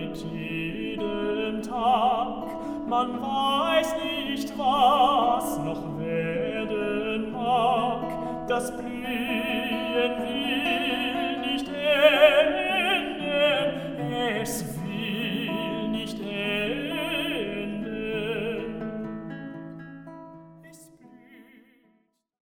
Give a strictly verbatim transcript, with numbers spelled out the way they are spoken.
mit jedem Tag. Man weiß nicht, was noch werden mag. Das Blühen wird